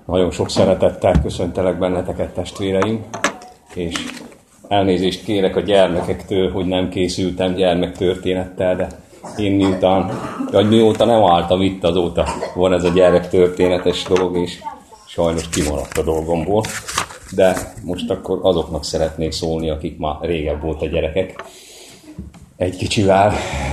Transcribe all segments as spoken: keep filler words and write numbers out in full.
Nagyon sok szeretettel köszöntelek benneteket, testvéreim, és elnézést kérek a gyermekektől, hogy nem készültem gyermektörténettel, de én miután, vagy mióta nem álltam itt, azóta van ez a gyerektörténetes dolog, és sajnos kimaradt a dolgomból. De most akkor azoknak szeretnék szólni, akik már régebb volt a gyerekek. Egy kicsivel.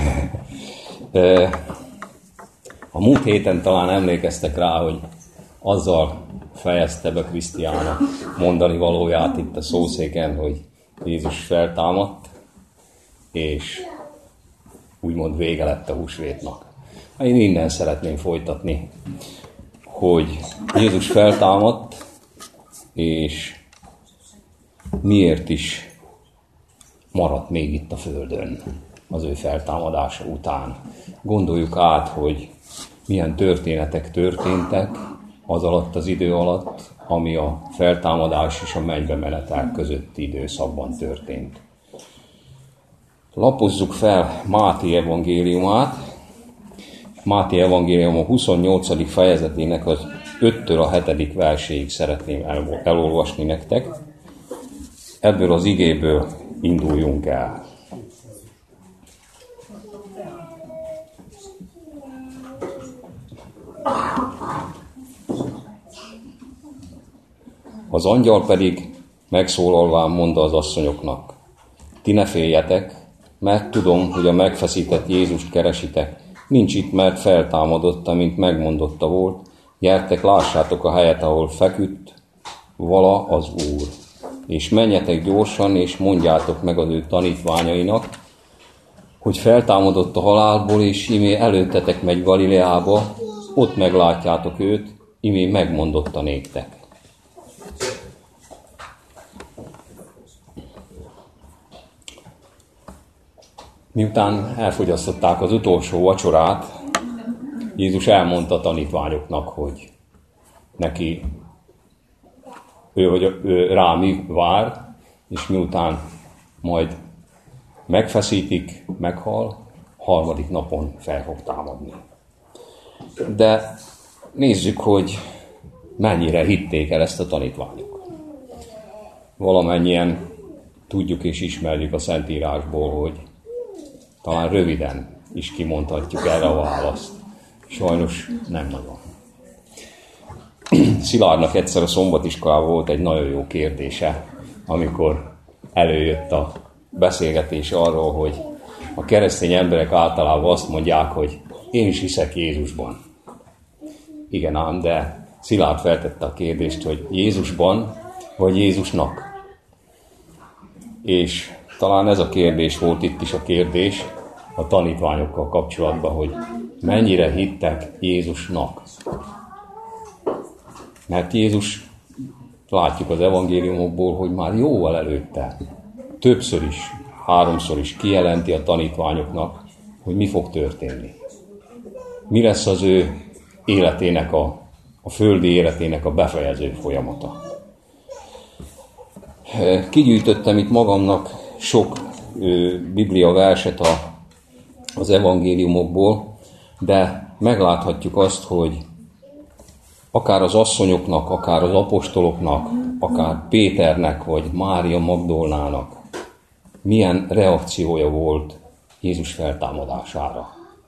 A múlt héten talán emlékeztek rá, hogy azzal fejezte be Krisztiána mondani valóját itt a szószéken, hogy Jézus feltámadt, és úgymond vége lett a húsvétnak. Én innen szeretném folytatni, hogy Jézus feltámadt, és miért is maradt még itt a földön az ő feltámadása után. Gondoljuk át, hogy milyen történetek történtek az alatt az idő alatt, ami a feltámadás és a mennybe menetel közötti időszakban történt. Lapozzuk fel Máté evangéliumát. Máté evangélium a huszonnyolcadik fejezetének az öttől a hetedik verséig szeretném elolvasni nektek. Ebből az igéből induljunk el. Az angyal pedig megszólalván mondta az asszonyoknak: ti ne féljetek, mert tudom, hogy a megfeszített Jézust keresitek. Nincs itt, mert feltámadott, amint megmondotta volt. Gyertek, lássátok a helyet, ahol feküdt vala az Úr. És menjetek gyorsan, és mondjátok meg az ő tanítványainak, hogy feltámadott a halálból, és imé előttetek megy Galileába, ott meglátjátok őt, imé megmondotta néktek. Miután elfogyasztották az utolsó vacsorát, Jézus elmondta a tanítványoknak, hogy neki ő, vagy ő rá mi vár, és miután majd megfeszítik, meghal, harmadik napon fel fog támadni. De nézzük, hogy mennyire hitték el ezt a tanítványok. Valamennyien tudjuk és ismerjük a Szentírásból, hogy talán röviden is kimondhatjuk erre a választ. Sajnos nem nagyon. Szilárdnak egyszer a szombatiskolában volt egy nagyon jó kérdése, amikor előjött a beszélgetés arról, hogy a keresztény emberek általában azt mondják, hogy én is hiszek Jézusban. Igen ám, de Szilárd feltette a kérdést, hogy Jézusban vagy Jézusnak. És talán ez a kérdés volt itt is a kérdés a tanítványokkal kapcsolatban, hogy mennyire hittek Jézusnak. Mert Jézus, látjuk az evangéliumokból, hogy már jóval előtte, többször is, háromszor is kijelenti a tanítványoknak, hogy mi fog történni. Mi lesz az ő életének, a, a földi életének a befejező folyamata. Kigyűjtöttem itt magamnak sok ö, biblia verset a, az evangéliumokból, de megláthatjuk azt, hogy akár az asszonyoknak, akár az apostoloknak, akár Péternek, vagy Mária Magdolnának milyen reakciója volt Jézus feltámadására.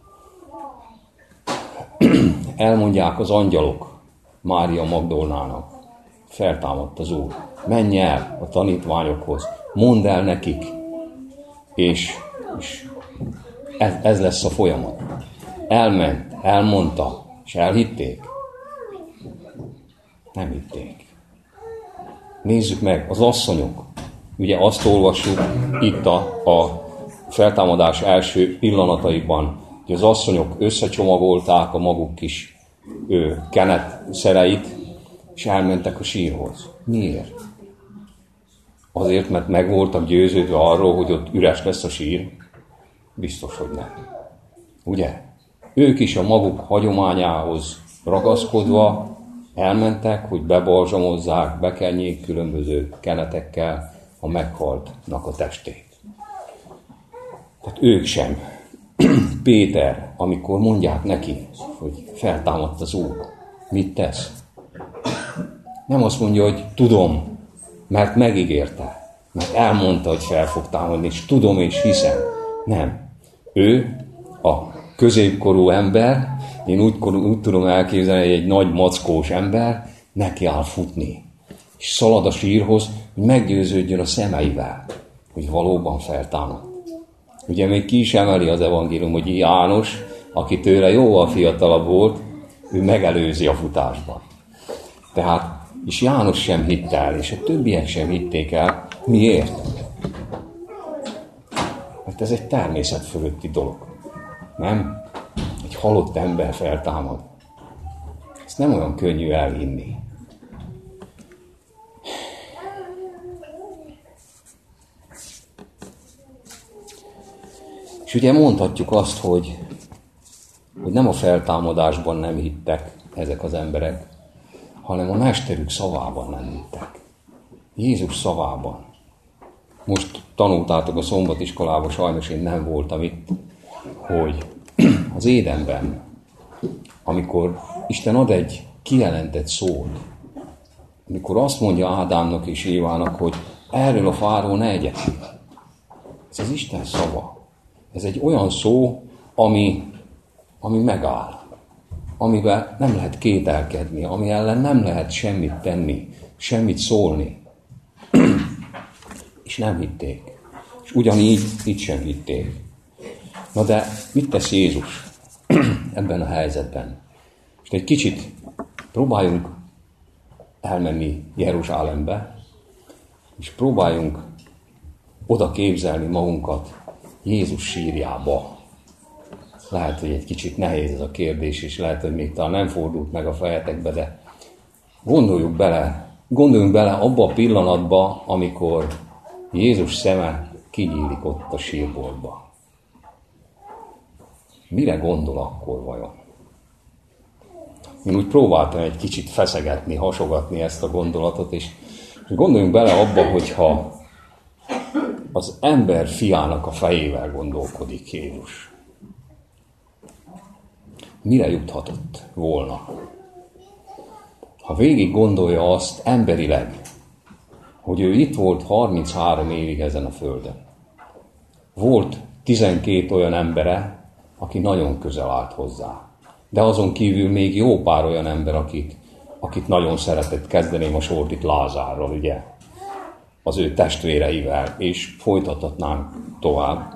Elmondják az angyalok Mária Magdolnának: feltámadt az Úr, menj el a tanítványokhoz, mondd el nekik, és, és ez, ez lesz a folyamat. Elment, elmondta, és elhitték? Nem hitték. Nézzük meg, az asszonyok. Ugye azt olvassuk itt a, a feltámadás első pillanataiban, hogy az asszonyok összecsomagolták a maguk kis ő, kenet szereit, és elmentek a sírhoz. Miért? Azért, mert meg voltak győződve arról, hogy ott üres lesz a sír? Biztos, hogy nem. Ugye? Ők is a maguk hagyományához ragaszkodva elmentek, hogy bebalzsamozzák, bekenjék különböző kenetekkel a meghaltnak a testét. Tehát ők sem. Péter, amikor mondják neki, hogy feltámadt az Úr, mit tesz? Nem azt mondja, hogy tudom, mert megígérte, mert elmondta, hogy fel fog támadni, és tudom és hiszem. Nem. Ő a középkorú ember, én úgy, úgy tudom elképzelni, hogy egy nagy mackós ember neki áll futni, és szalad a sírhoz, hogy meggyőződjön a szemeivel, hogy valóban feltámad. Ugye még ki is emeli az evangélium, hogy János, aki tőle jóval fiatalabb volt, ő megelőzi a futásban. Tehát, és János sem hitt el, és a többiek sem hitték el. Miért? Mert ez egy természet fölötti dolog. Nem? Egy halott ember feltámad. Ezt nem olyan könnyű elhinni. És ugye mondhatjuk azt, hogy, hogy nem a feltámadásban nem hittek ezek az emberek, hanem a mesterük szavában nem hittek. Jézus szavában. Most tanultátok a szombatiskolában, sajnos én nem voltam itt, hogy az Édenben, amikor Isten ad egy kijelentett szót, amikor azt mondja Ádámnak és Évának, hogy erről a fáról ne egyetek. Ez az Isten szava. Ez egy olyan szó, ami, ami megáll, amivel nem lehet kételkedni, ami ellen nem lehet semmit tenni, semmit szólni. És nem hitték. És ugyanígy itt sem hitték. Na de mit tesz Jézus ebben a helyzetben? És egy kicsit próbáljunk elmenni Jeruzsálembe, és próbáljunk oda képzelni magunkat Jézus sírjába. Lehet, hogy egy kicsit nehéz ez a kérdés, és lehet, hogy még talán nem fordult meg a fejetekbe, de gondoljuk bele, gondoljunk bele abba a pillanatba, amikor Jézus szeme kinyílik ott a sírboltba. Mire gondol akkor vajon? Én úgy próbáltam egy kicsit feszegetni, hasogatni ezt a gondolatot, és gondoljunk bele abba, hogyha az ember fiának a fejével gondolkodik Jézus. Mire juthatott volna? Ha végig gondolja azt emberileg, hogy ő itt volt harminchárom évig ezen a földön. Volt tizenkét olyan embere, aki nagyon közel állt hozzá. De azon kívül még jó pár olyan ember, akit, akit nagyon szeretett, kezdeném a sort itt Lázárral, ugye? Az ő testvéreivel, és folytathatnánk tovább.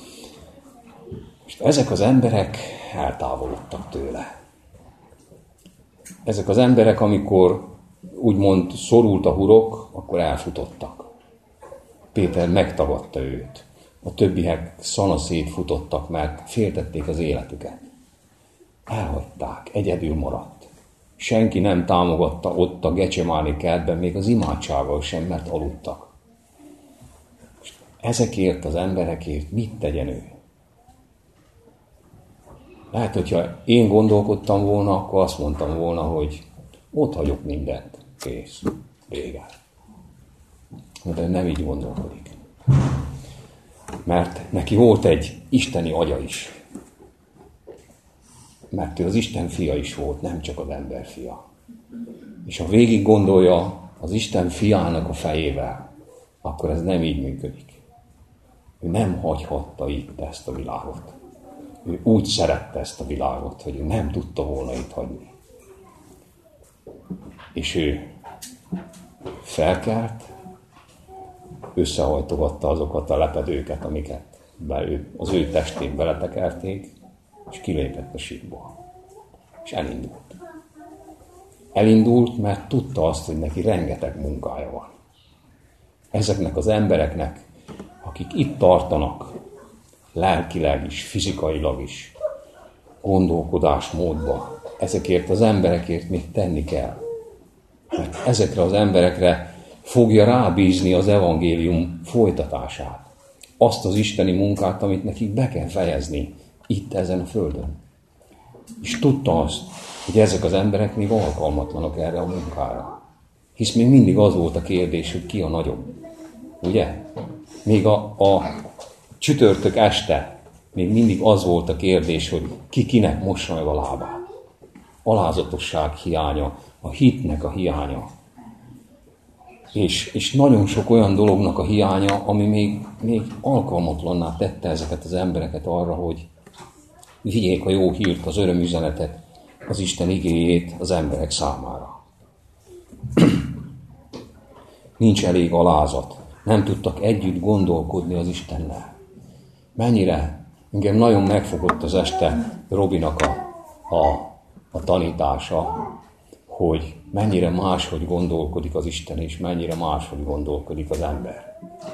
És ezek az emberek eltávolodtak tőle. Ezek az emberek, amikor úgymond szorult a hurok, akkor elfutottak. Péter megtagadta őt. A többiek szanaszét futottak, mert féltették az életüket. Elhagyták, egyedül maradt. Senki nem támogatta ott a Gecsemáni kertben, még az imádsággal sem, mert aludtak. És ezekért az emberekért mit tegyen ő? Lehet, hogyha én gondolkodtam volna, akkor azt mondtam volna, hogy ott hagyok mindent, kész, vége. De nem így gondolkodik. Mert neki volt egy isteni agya is. Mert ő az Isten fia is volt, nem csak az ember fia. És ha végig gondolja az Isten fiának a fejével, akkor ez nem így működik. Ő nem hagyhatta itt ezt a világot. Ő úgy szerette ezt a világot, hogy ő nem tudta volna itt hagyni. És ő felkelt, összehajtogatta azokat a lepedőket, amiket az ő testén beletekerték, és kilépett a sírból. És elindult. Elindult, mert tudta azt, hogy neki rengeteg munkája van. Ezeknek az embereknek, akik itt tartanak, lelkileg is, fizikailag is, gondolkodásmódba, ezekért az emberekért még tenni kell. Mert ezekre az emberekre fogja rábízni az evangélium folytatását. Azt az isteni munkát, amit nekik be kell fejezni itt ezen a földön. És tudta azt, hogy ezek az emberek még alkalmatlanok erre a munkára. Hisz még mindig az volt a kérdés, hogy ki a nagyobb. Ugye? Még a, a csütörtök este még mindig az volt a kérdés, hogy ki kinek mossa meg a lábát. Alázatosság hiánya, a hitnek a hiánya. És, és nagyon sok olyan dolognak a hiánya, ami még, még alkalmatlanná tette ezeket az embereket arra, hogy vigyék a jó hírt, az örömüzenetet, az Isten igéjét az emberek számára. Nincs elég alázat. Nem tudtak együtt gondolkodni az Istennel. Mennyire engem nagyon megfogott az este Robinak a, a, a tanítása, hogy mennyire máshogy gondolkodik az Isten, és mennyire máshogy gondolkodik az ember.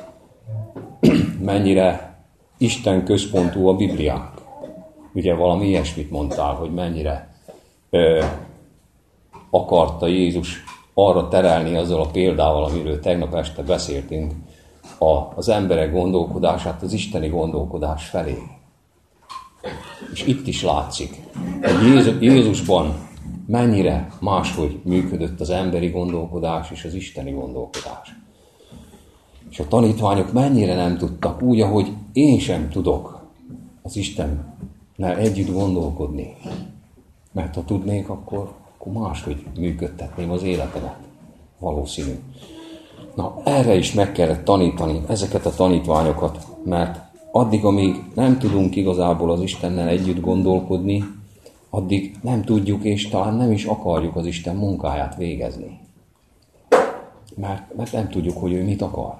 Mennyire Isten központú a Bibliánk. Ugye valami ilyesmit mondtál, hogy mennyire ö, akarta Jézus arra terelni azzal a példával, amiről tegnap este beszéltünk, a, az emberek gondolkodását az isteni gondolkodás felé. És itt is látszik, hogy Jézus, Jézusban mennyire máshogy működött az emberi gondolkodás és az isteni gondolkodás. És a tanítványok mennyire nem tudtak, úgy, ahogy én sem tudok az Istennel együtt gondolkodni. Mert ha tudnék, akkor, akkor máshogy működtetném az életemet. Valószínű. Na, erre is meg kellett tanítani ezeket a tanítványokat, mert addig, amíg nem tudunk igazából az Istennel együtt gondolkodni, addig nem tudjuk, és talán nem is akarjuk az Isten munkáját végezni. Mert, mert nem tudjuk, hogy ő mit akar.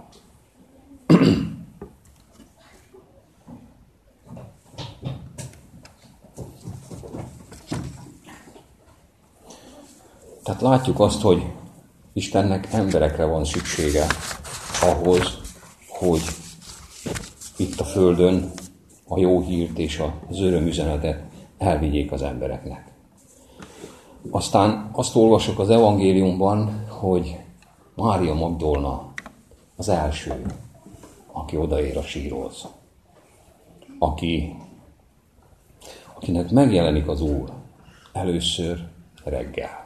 Tehát látjuk azt, hogy Istennek emberekre van szüksége ahhoz, hogy itt a Földön a jó hírt és az örömüzenetet elvigyék az embereknek. Aztán azt olvasok az evangéliumban, hogy Mária Magdolna az első, aki odaér a sírhoz. Aki, akinek megjelenik az Úr először reggel.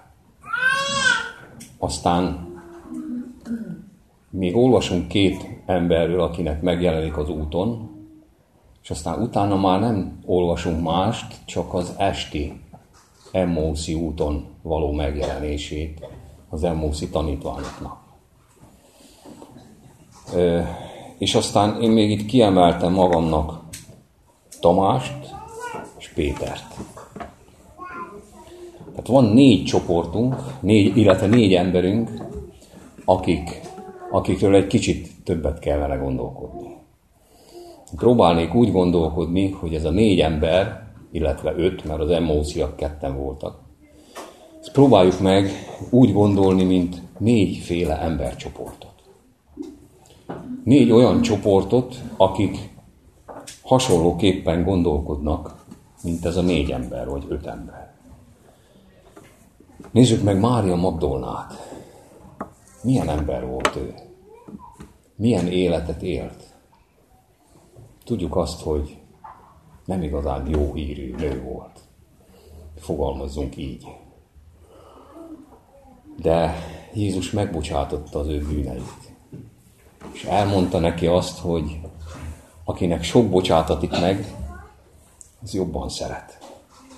Aztán még olvasunk két emberről, akinek megjelenik az úton, és aztán utána már nem olvasunk mást, csak az esti Emmauszi úton való megjelenését az Emmauszi tanítványoknak. És aztán én még itt kiemeltem magamnak Tamást és Pétert. Tehát van négy csoportunk, négy, illetve négy emberünk, akik, akikről egy kicsit többet kell vele gondolkodni. Próbálnék úgy gondolkodni, hogy ez a négy ember, illetve öt, mert az Emmausziak ketten voltak, ezt próbáljuk meg úgy gondolni, mint négyféle embercsoportot. Négy olyan csoportot, akik hasonlóképpen gondolkodnak, mint ez a négy ember, vagy öt ember. Nézzük meg Mária Magdolnát. Milyen ember volt ő? Milyen életet élt? Tudjuk azt, hogy nem igazán jó hírű nő volt. Fogalmazzunk így. De Jézus megbocsátotta az ő bűneit. És elmondta neki azt, hogy akinek sok bocsátatik meg, az jobban szeret.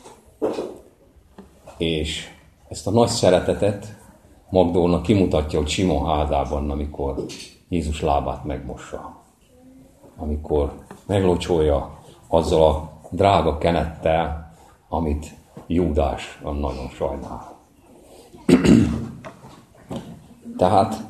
És ezt a nagy szeretetet Magdolna kimutatja, hogy Simon házában, amikor Jézus lábát megmossa. Amikor meglocsolja azzal a drága kenettel, amit Júdás nagyon sajnál. Tehát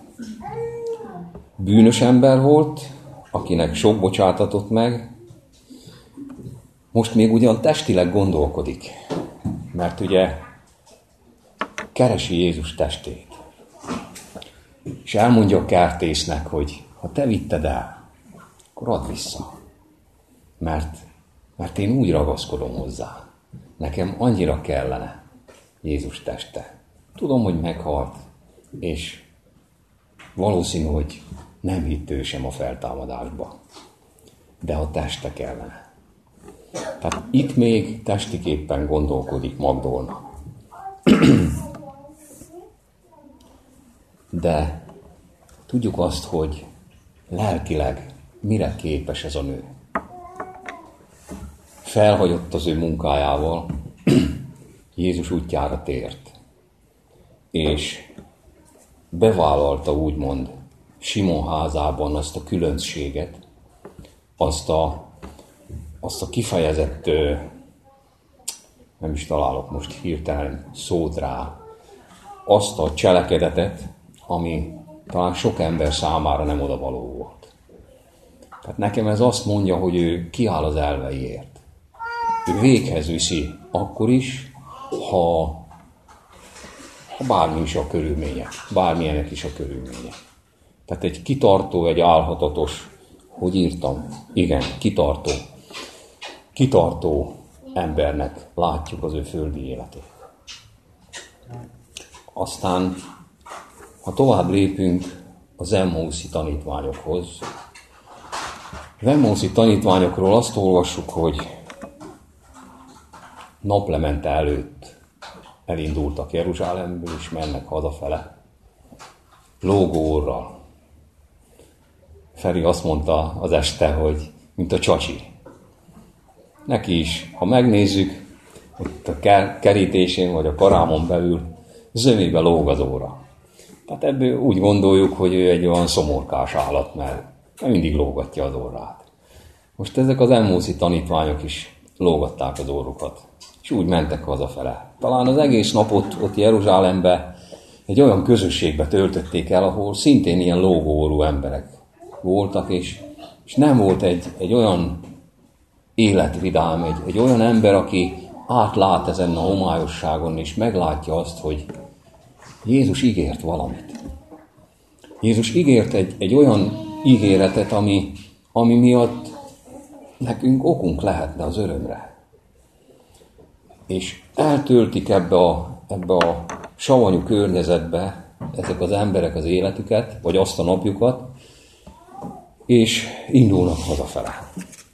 bűnös ember volt, akinek sok bocsátatott meg, most még ugyan testileg gondolkodik, mert ugye keresi Jézus testét. És elmondja a kertésznek, hogy ha te vitted el, akkor add vissza. Mert, mert én úgy ragaszkodom hozzá. Nekem annyira kellene Jézus teste. Tudom, hogy meghalt, és valószínű, hogy nem hitt ő sem a feltámadásba. De a teste kellene. Tehát itt még testiképpen gondolkodik Magdolna. De tudjuk azt, hogy lelkileg mire képes ez a nő. Felhagyott az ő munkájával, Jézus útjára tért. És bevállalta úgymond Simon házában azt a különbséget, azt a, azt a kifejezett, nem is találok most hirtelen szót rá, azt a cselekedetet, ami talán sok ember számára nem odavaló volt. Tehát nekem ez azt mondja, hogy ő kiáll az elveiért. Ő véghez viszi akkor is, ha, ha bármi is a körülmények, bármilyenek is a körülmények. Tehát egy kitartó, egy álhatatos, hogy írtam, igen, kitartó, kitartó embernek látjuk az ő földi életét. Aztán, ha tovább lépünk az Emmauszi tanítványokhoz, az Emmauszi tanítványokról azt olvassuk, hogy naplemente előtt elindultak Jeruzsálemből, és mennek hazafele, lógóorral. Feri azt mondta az este, hogy mint a csacsi. Neki is, ha megnézzük, ott a kerítésén vagy a karámon belül zömébe lóg az óra. Tehát ebből úgy gondoljuk, hogy ő egy olyan szomorkás állat, mert mindig lógatja az orrát. Most ezek az Emmauszi tanítványok is lógatták az orrukat, és úgy mentek hazafele. Talán az egész napot ott Jeruzsálembe egy olyan közösségbe töltötték el, ahol szintén ilyen lógóorú emberek voltak, és, és nem volt egy, egy olyan életvidám, egy, egy olyan ember, aki átlát ezen a homályosságon, és meglátja azt, hogy Jézus ígért valamit. Jézus ígért egy, egy olyan ígéretet, ami, ami miatt nekünk okunk lehetne az örömre. És eltöltik ebbe a, ebbe a savanyú környezetbe ezek az emberek az életüket, vagy azt a napjukat, és indulnak hazafele.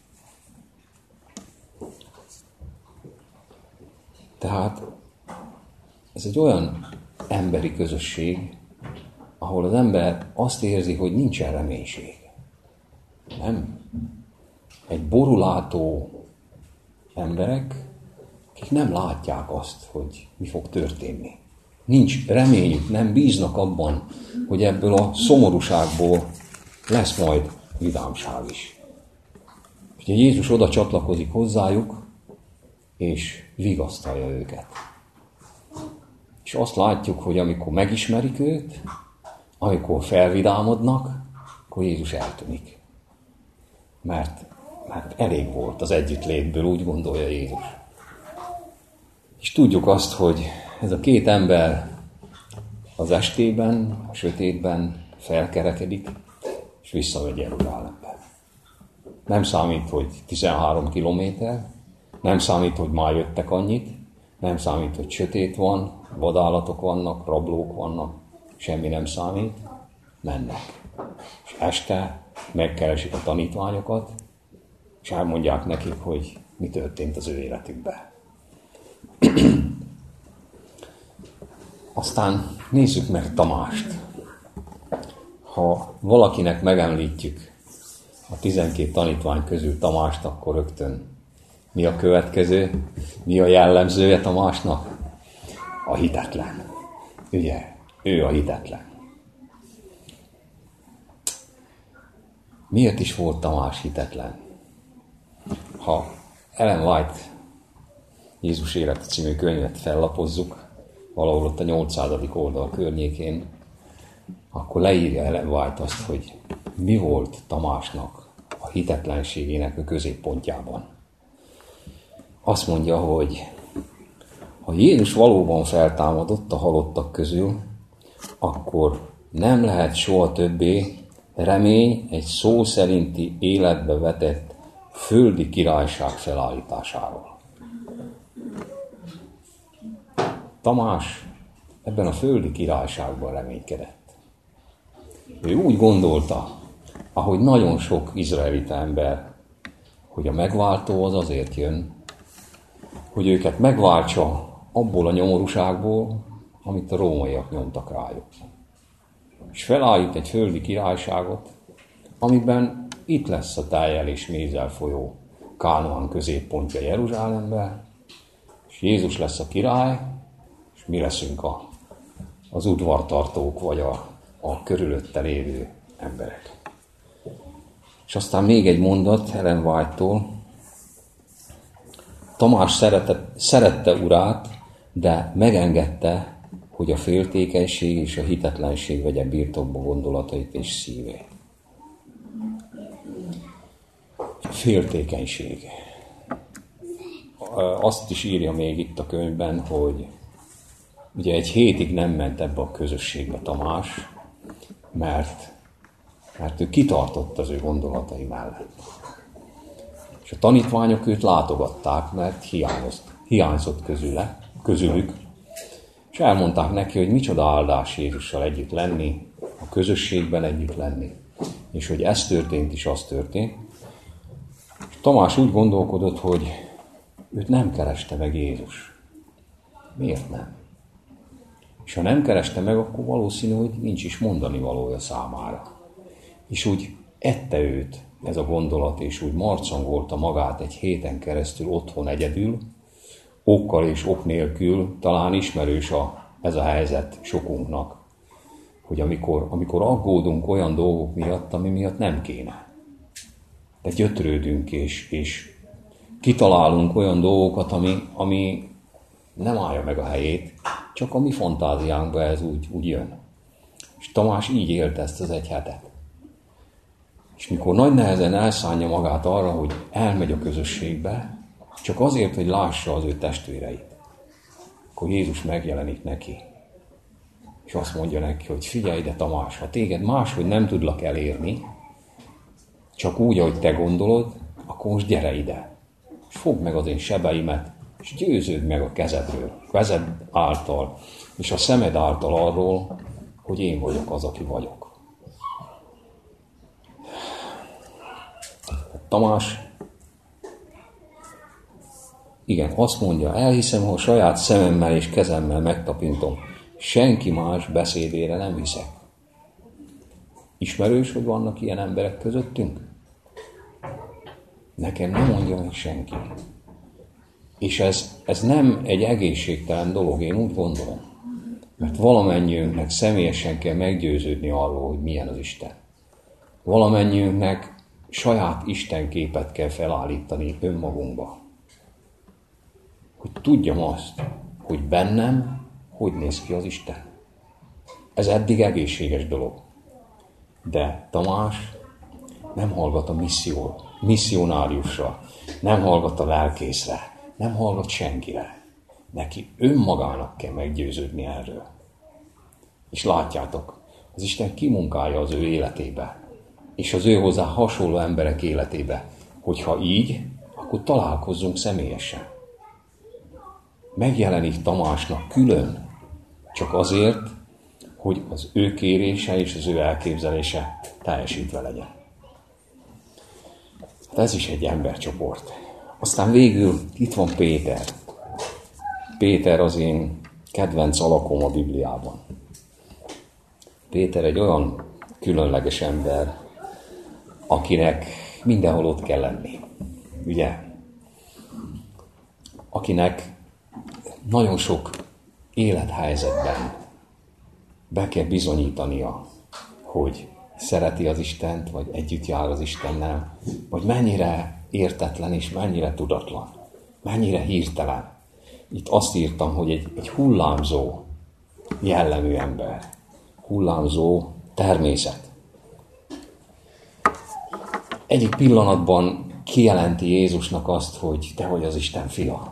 Tehát ez egy olyan emberi közösség, ahol az ember azt érzi, hogy nincsen reménység. Nem. Egy borulátó emberek, akik nem látják azt, hogy mi fog történni. Nincs reményük, nem bíznak abban, hogy ebből a szomorúságból lesz majd vidámság is. Ugye Jézus oda csatlakozik hozzájuk, és vigasztalja őket. És azt látjuk, hogy amikor megismerik őt, amikor felvidámodnak, akkor Jézus eltűnik. Mert, mert elég volt az együttlétből, úgy gondolja Jézus. És tudjuk azt, hogy ez a két ember az estében, a sötétben felkerekedik, és visszamegy Jeruzsálembe. Nem számít, hogy tizenhárom kilométer, nem számít, hogy már jöttek annyit, nem számít, hogy sötét van, vadállatok vannak, rablók vannak, semmi nem számít, mennek. És este megkeresik a tanítványokat, és elmondják nekik, hogy mi történt az ő életükben. Aztán nézzük meg Tamást. Ha valakinek megemlítjük a tizenkét tanítvány közül Tamást, akkor rögtön mi a következő? Mi a jellemzője Tamásnak? A hitetlen. Ugye? Ő a hitetlen. Miért is volt Tamás hitetlen? Ha Ellen White Jézus élete című könyvet fellapozzuk, valahol ott a nyolcszázadik oldal környékén, akkor leírja Ellen White azt, hogy mi volt Tamásnak a hitetlenségének a középpontjában. Azt mondja, hogy ha Jézus valóban feltámadott a halottak közül, akkor nem lehet soha többé remény egy szó szerinti életbe vetett földi királyság felállításáról. Tamás ebben a földi királyságban reménykedett. Ő úgy gondolta, ahogy nagyon sok izraelita ember, hogy a megváltó az azért jön, hogy őket megváltsa abból a nyomorúságból, amit a rómaiak nyomtak rájuk. És felállít egy földi királyságot, amiben itt lesz a tejjel és mézzel folyó Kánaán középpontja Jeruzsálemben, és Jézus lesz a király, és mi leszünk a, az udvartartók, vagy a a körülötte lévő emberek. És aztán még egy mondat Ellen White-tól. Tamás szerette, szerette urát, de megengedte, hogy a féltékenység és a hitetlenség vegye birtokba gondolatait és szívét. Féltékenység. Azt is írja még itt a könyvben, hogy ugye egy hétig nem ment ebbe a közösségbe Tamás, mert, mert ő kitartott az ő gondolatai mellett. És a tanítványok őt látogatták, mert hiányozott, hiányzott közüle, közülük, és elmondták neki, hogy micsoda áldás Jézussal együtt lenni, a közösségben együtt lenni, és hogy ez történt is, az történt. És Tamás úgy gondolkodott, hogy őt nem kereste meg Jézus. Miért nem? És ha nem kereste meg, akkor valószínű, hogy nincs is mondani valója számára. És úgy ette őt ez a gondolat, és úgy marcangolta magát egy héten keresztül otthon egyedül, okkal és ok nélkül, talán ismerős a, ez a helyzet sokunknak, hogy amikor, amikor aggódunk olyan dolgok miatt, ami miatt nem kéne. De gyötrődünk, és, és kitalálunk olyan dolgokat, ami, ami nem állja meg a helyét, csak a mi fantáziánkba ez úgy, úgy jön. És Tamás így élte ezt az egy hetet. És mikor nagy nehezen elszánja magát arra, hogy elmegy a közösségbe, csak azért, hogy lássa az ő testvéreit, akkor Jézus megjelenik neki. És azt mondja neki, hogy figyelj ide Tamás, ha téged máshogy nem tudlak elérni, csak úgy, ahogy te gondolod, akkor most gyere ide. És fogd meg az én sebeimet, és győződ meg a kezedről, kezed által, és a szemed által arról, hogy én vagyok az, aki vagyok. Tamás, igen, azt mondja, elhiszem, ha a saját szememmel és kezemmel megtapintom, senki más beszédére nem hiszek. Ismerős, hogy vannak ilyen emberek közöttünk? Nekem nem mondja meg senki. És ez, ez nem egy egészségtelen dolog, én úgy gondolom. Mert valamennyiünknek személyesen kell meggyőződni arról, hogy milyen az Isten. Valamennyiünknek saját istenképet kell felállítani önmagunkba. Hogy tudjam azt, hogy bennem hogy néz ki az Isten. Ez eddig egészséges dolog. De Tamás nem hallgat a misszió, misszionáriusra, nem hallgat a lelkészre, nem hallgat senkire. Neki önmagának kell meggyőződni erről. És látjátok, az Isten kimunkálja az ő életébe, és az ő hozzá hasonló emberek életébe, hogyha így, akkor találkozzunk személyesen. Megjelenik Tamásnak külön, csak azért, hogy az ő kérése és az ő elképzelése teljesítve legyen. Hát ez is egy embercsoport. Aztán végül itt van Péter. Péter az én kedvenc alakom a Bibliában. Péter egy olyan különleges ember, akinek mindenhol ott kell lenni. Ugye? Akinek nagyon sok élethelyzetben be kell bizonyítania, hogy szereti az Istent, vagy együtt jár az Istennel, vagy mennyire értetlen és mennyire tudatlan, mennyire hirtelen. Itt azt írtam, hogy egy, egy hullámzó jellemű ember, hullámzó természet. Egyik pillanatban kijelenti Jézusnak azt, hogy te vagy az Isten fia.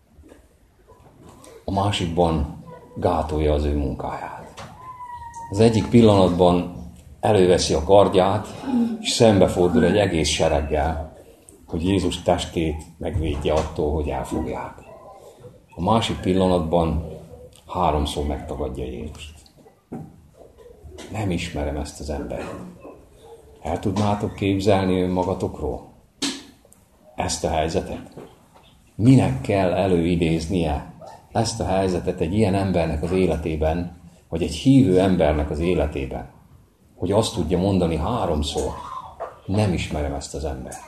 A másikban gátolja az ő munkáját. Az egyik pillanatban előveszi a kardját, és szembefordul egy egész sereggel, hogy Jézus testét megvédje attól, hogy elfogják. A másik pillanatban háromszor megtagadja Jézust. Nem ismerem ezt az embert. El tudnátok képzelni önmagatokról ezt a helyzetet? Minek kell előidéznie ezt a helyzetet egy ilyen embernek az életében, vagy egy hívő embernek az életében, hogy azt tudja mondani háromszor, nem ismerem ezt az embert.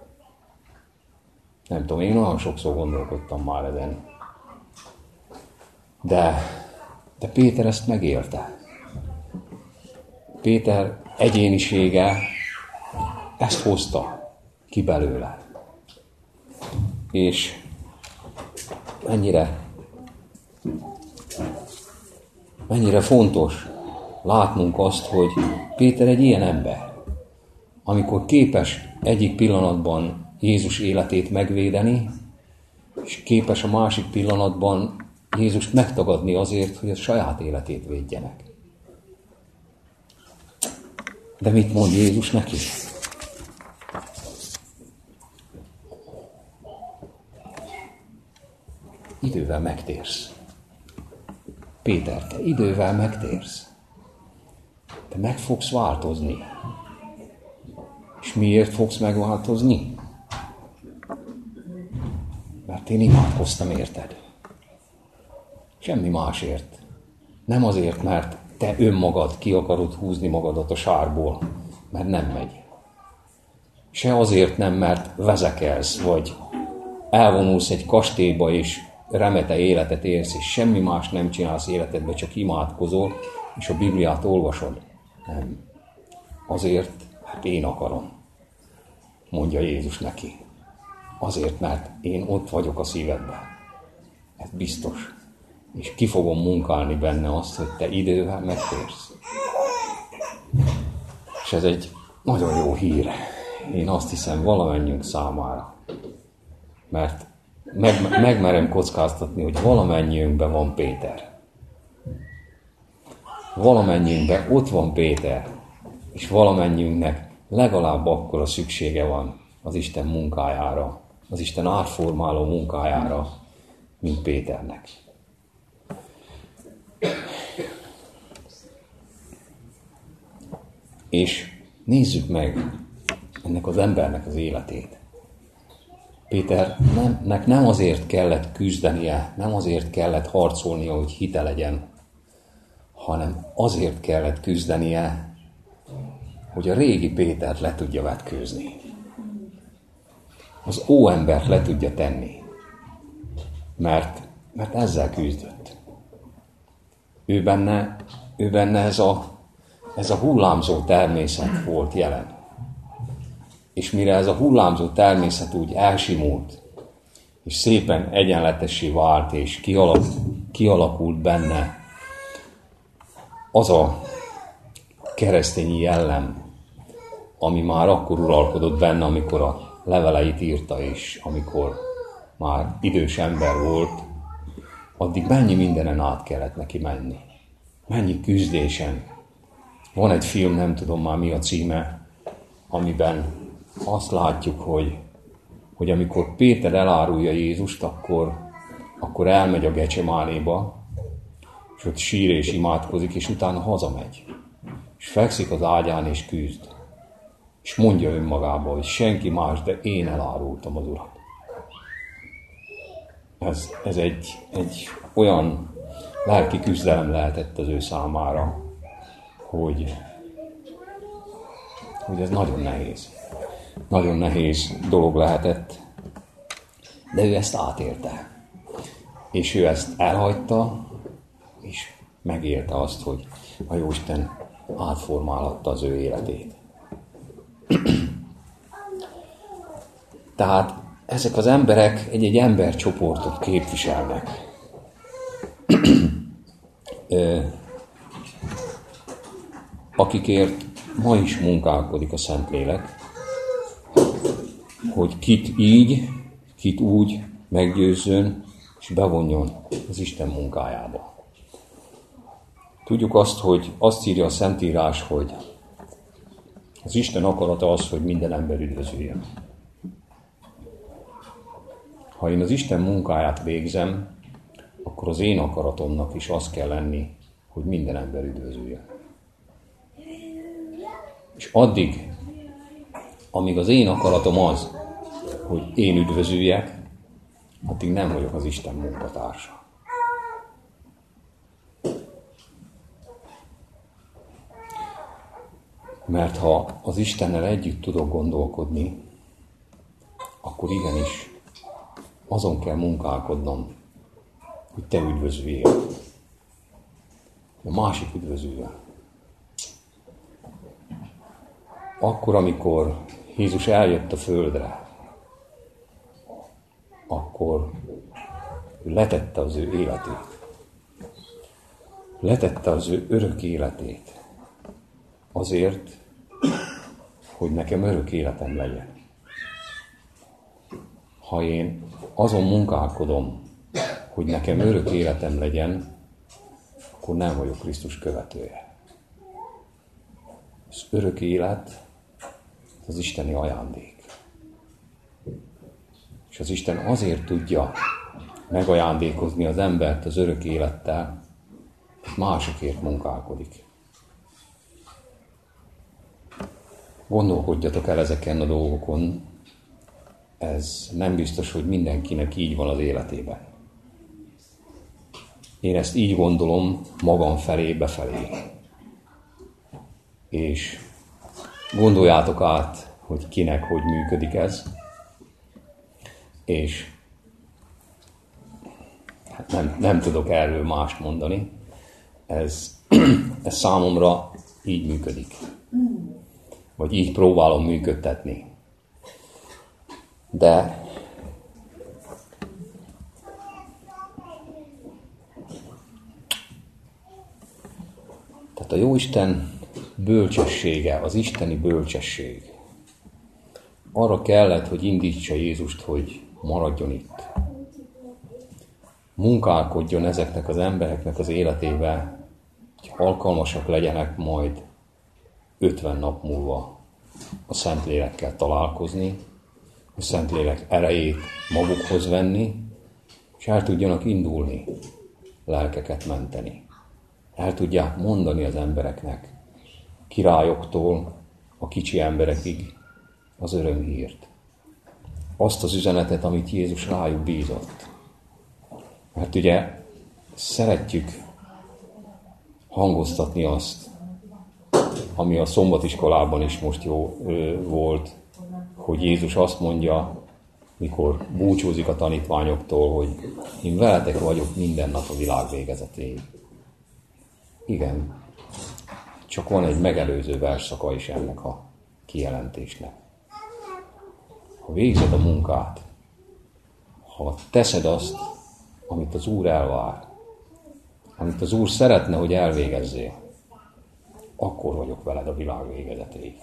Nem tudom, én nagyon sokszor gondolkodtam már ezen. De, de Péter ezt megélte. Péter egyénisége ezt hozta ki belőle. És mennyire, mennyire fontos látnunk azt, hogy Péter egy ilyen ember, amikor képes egyik pillanatban Jézus életét megvédeni, és képes a másik pillanatban Jézust megtagadni azért, hogy a saját életét védjenek. De mit mond Jézus neki? Idővel megtérsz. Péter, te idővel megtérsz. Te meg fogsz változni. És miért fogsz megváltozni? Mert én imádkoztam érted. Semmi másért. Nem azért, mert te önmagad ki akarod húzni magadat a sárból, mert nem megy. Se azért nem, mert vezekelsz, vagy elvonulsz egy kastélyba, és remete életet élsz, és semmi más nem csinálsz életedbe, csak imádkozol, és a Bibliát olvasod. Nem. Azért, mert én akarom, mondja Jézus neki. Azért, mert én ott vagyok a szívedben. Ez biztos. És ki fogom munkálni benne azt, hogy te idővel megtérsz. És ez egy nagyon jó hír. Én azt hiszem valamennyünk számára. Mert meg, megmerem kockáztatni, hogy valamennyiünkben van Péter. Valamennyiünkben ott van Péter. És valamennyiünknek legalább akkora szüksége van az Isten munkájára, az Isten átformáló munkájára, mint Péternek. És nézzük meg ennek az embernek az életét. Péternek nem azért kellett küzdenie, nem azért kellett harcolnia, hogy hite legyen, hanem azért kellett küzdenie, hogy a régi Pétert le tudja vetkőzni. Az óembert le tudja tenni. Mert, mert ezzel küzdött. Ő benne, ő benne ez, a, ez a hullámzó természet volt jelen. És mire ez a hullámzó természet úgy elsimult, és szépen egyenletessé vált, és kialak, kialakult benne az a keresztényi jellem, ami már akkor uralkodott benne, amikor a leveleit írta, és amikor már idős ember volt, addig mennyi mindenen át kellett neki menni. Mennyi küzdésen. Van egy film, nem tudom már mi a címe, amiben azt látjuk, hogy, hogy amikor Péter elárulja Jézust, akkor, akkor elmegy a Gecsemánéba, és ott sír és imádkozik, és utána hazamegy. És fekszik az ágyán és küzd. És mondja önmagába, hogy senki más, de én elárultam az Urat. Ez, ez egy, egy olyan lelki küzdelem lehetett az ő számára, hogy, hogy ez nagyon nehéz. Nagyon nehéz dolog lehetett, de ő ezt átélte. És ő ezt elhagyta, és megélte azt, hogy a Jóisten átformálhatta az ő életét. Tehát ezek az emberek egy-egy embercsoportot képviselnek. Akikért ma is munkálkodik a Szentlélek, hogy kit így, kit úgy meggyőzzön, és bevonjon az Isten munkájába. Tudjuk azt, hogy azt írja a Szentírás, hogy az Isten akarata az, hogy minden ember üdvözüljön. Ha én az Isten munkáját végzem, akkor az én akaratomnak is az kell lenni, hogy minden ember üdvözüljön. És addig, amíg az én akaratom az, hogy én üdvözüljek, addig nem vagyok az Isten munkatársa. Mert ha az Istennel együtt tudok gondolkodni, akkor igenis azon kell munkálkodnom, hogy te üdvözüljél. A másik üdvözüljön. akkor, amikor Jézus eljött a földre, akkor ő letette az ő életét. Letette az ő örök életét. Azért, hogy nekem örök életem legyen. Ha én azon munkálkodom, hogy nekem örök életem legyen, akkor nem vagyok Krisztus követője. Az örök élet az isteni ajándék. És az Isten azért tudja megajándékozni az embert az örök élettel, hogy másokért munkálkodik. Gondolkodjatok el ezeken a dolgokon, ez nem biztos, hogy mindenkinek így van az életében. Én ezt így gondolom magam felé, befelé. És gondoljátok át, hogy kinek hogy működik ez, és hát nem, nem tudok erről mást mondani. Ez, ez számomra így működik. Vagy így próbálom működtetni. De tehát a Jóisten bölcsessége, az isteni bölcsesség arra kellett, hogy indítsa Jézust, hogy maradjon itt. Munkálkodjon ezeknek az embereknek az életébe, hogy alkalmasak legyenek majd ötven nap múlva a Szentlélekkel találkozni, a Szentlélek erejét magukhoz venni, és el tudjanak indulni, lelkeket menteni. El tudják mondani az embereknek, királyoktól a kicsi emberekig az örömhírt. Azt az üzenetet, amit Jézus rájuk bízott. Mert ugye szeretjük hangoztatni azt, ami a szombatiskolában is most jó ö, volt, hogy Jézus azt mondja, mikor búcsúzik a tanítványoktól, hogy én veletek vagyok minden nap a világ végezetéig. Igen, csak van egy megelőző versszaka is ennek a kijelentésnek. Ha végzed a munkát, ha teszed azt, amit az Úr elvár, amit az Úr szeretne, hogy elvégezzél, akkor vagyok veled a világ végezetéig.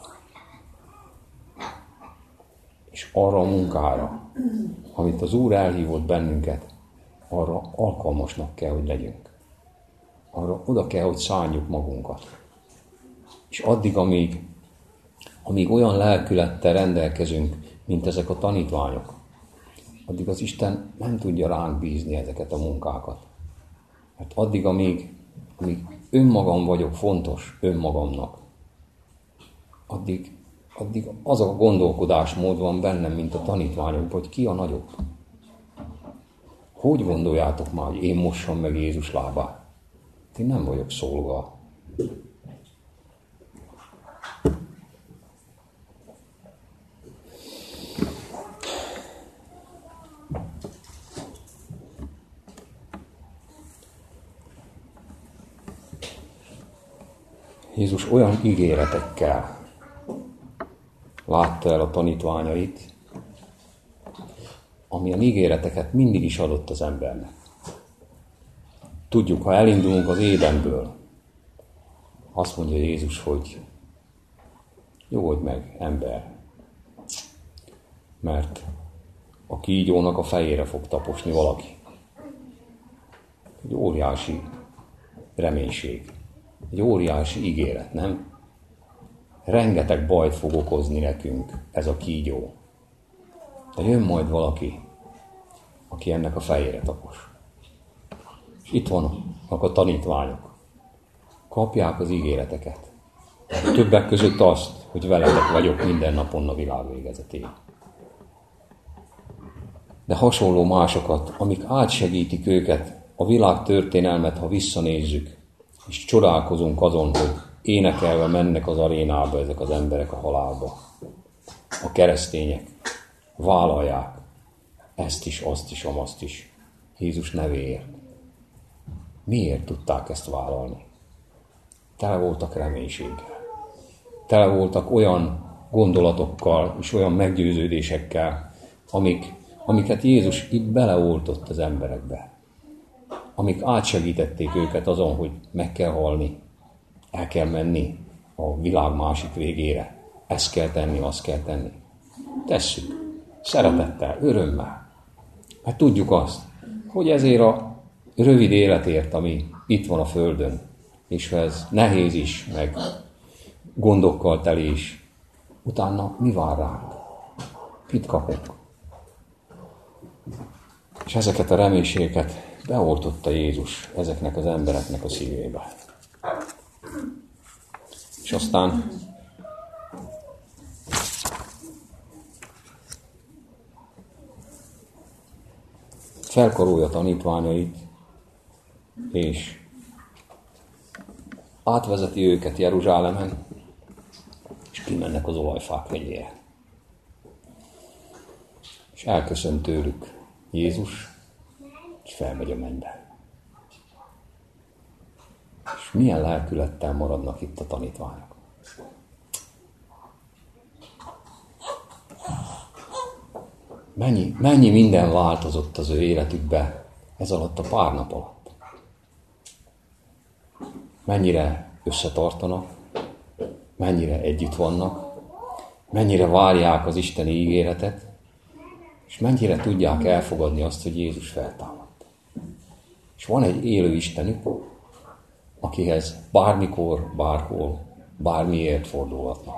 És arra a munkára, amit az Úr elhívott bennünket, arra alkalmasnak kell, hogy legyünk. Arra oda kell, hogy szálljuk magunkat. És addig, amíg, amíg olyan lelkülettel rendelkezünk, mint ezek a tanítványok, addig az Isten nem tudja ránk bízni ezeket a munkákat. Mert addig, amíg, amíg önmagam vagyok fontos önmagamnak, addig, addig az a gondolkodásmód van bennem, mint a tanítványok, hogy ki a nagyobb. Hogy gondoljátok már, hogy én mossam meg Jézus lábát? Én nem vagyok szolga. Jézus olyan ígéretekkel látta el a tanítványait, amilyen ígéreteket mindig is adott az embernek. Tudjuk, ha elindulunk az Édenből, azt mondja Jézus, hogy nyugodj meg, ember, mert a kígyónak a fejére fog taposni valaki. Egy óriási reménység. Egy óriási ígéret, nem? Rengeteg bajt fog okozni nekünk ez a kígyó. De jön majd valaki, aki ennek a fejére tapos. És itt vannak a tanítványok. Kapják az ígéreteket. Többek között azt, hogy veletek vagyok minden napon a világ végezetéig. De hasonló másokat, amik átsegítik őket, a világ történelmet, ha visszanézzük, és csodálkozunk azon, hogy énekelve mennek az arénába ezek az emberek a halálba. A keresztények vállalják ezt is, azt is, amazt is Jézus nevéért. Miért tudták ezt vállalni? Tele voltak reménységgel. Tele voltak olyan gondolatokkal és olyan meggyőződésekkel, amik, amiket Jézus itt beleoltott az emberekbe. Amik átsegítették őket azon, hogy meg kell halni, el kell menni a világ másik végére. Ezt kell tenni, azt kell tenni. Tesszük. Szeretettel, örömmel. Hát tudjuk azt, hogy ezért a rövid életért, ami itt van a Földön, és ez nehéz is, meg gondokkal teli is, utána mi vár ránk? Mit kapunk? És ezeket a reménységeket beoltotta Jézus ezeknek az embereknek a szívébe. És aztán felkarolja tanítványait, és átvezeti őket Jeruzsálemen, és kimennek az olajfák hegyére. És elköszönt tőlük Jézus, és felmegy a mennybe. És milyen lelkülettel maradnak itt a tanítványok. Mennyi, mennyi minden változott az ő életükbe ez alatt a pár nap alatt. Mennyire összetartanak, mennyire együtt vannak, mennyire várják az isteni ígéretet, és mennyire tudják elfogadni azt, hogy Jézus feltámadt. És van egy élő Istenük, akihez bármikor, bárhol, bármiért fordulhatnak.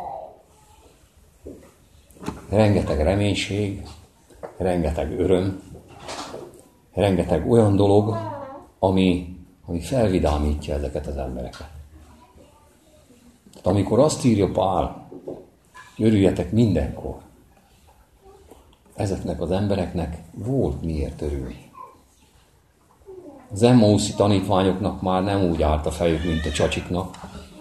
Rengeteg reménység, rengeteg öröm, rengeteg olyan dolog, ami, ami felvidámítja ezeket az embereket. Tehát amikor azt írja Pál, örüljetek mindenkor, ezeknek az embereknek volt miért örülni. Az Emmauszi tanítványoknak már nem úgy állt a fejük, mint a csacsiknak.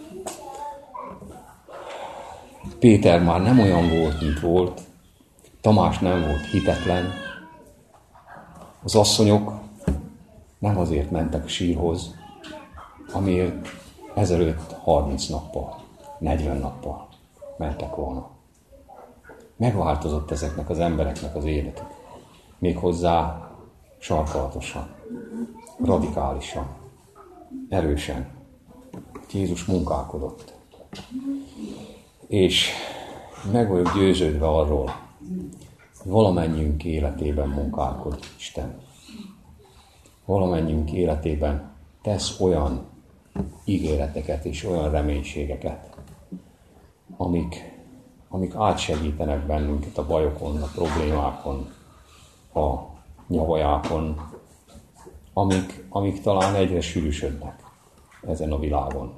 Péter már nem olyan volt, mint volt. Tamás nem volt hitetlen. Az asszonyok nem azért mentek a sírhoz, amiért ezelőtt harminc nappal, negyven nappal mentek volna. Megváltozott ezeknek az embereknek az életük. Méghozzá sarkalatosan, radikálisan, erősen. Jézus munkálkodott. És meg vagyok győződve arról, hogy valamennyiünk életében munkálkod Isten. Valamennyiünk életében tesz olyan ígéreteket és olyan reménységeket, amik, amik átsegítenek bennünket a bajokon, a problémákon, a nyavajákon, amik, amik talán egyre sűrűsödnek ezen a világon.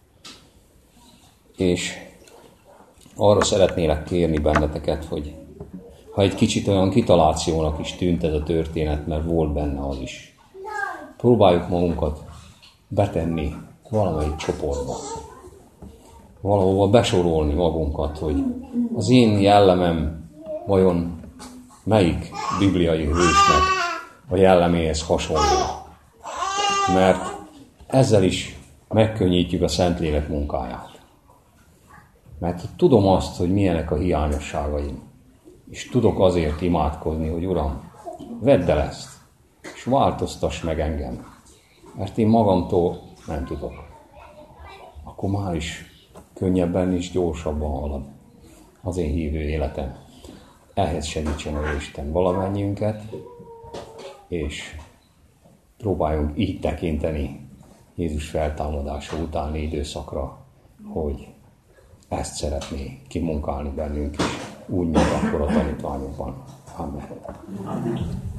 És arra szeretnélek kérni benneteket, hogy ha egy kicsit olyan kitalációnak is tűnt ez a történet, mert volt benne az is, próbáljuk magunkat betenni valamelyik csoportba. Valahova besorolni magunkat, hogy az én jellemem vajon melyik bibliai hősnek a jelleméhez hasonló. Mert ezzel is megkönnyítjük a Szentlélek munkáját. Mert tudom azt, hogy milyenek a hiányosságaim. És tudok azért imádkozni, hogy Uram, vedd el ezt, és változtass meg engem. Mert én magamtól nem tudok. Akkor már is könnyebben és gyorsabban halad az én hívő életem. Ehhez segítsen az Isten valamennyiünket, és próbáljunk így tekinteni Jézus feltámadása utáni időszakra, hogy ezt szeretné kimunkálni bennünk is, úgy, mint akkor a tanítványokban. Amen. Amen.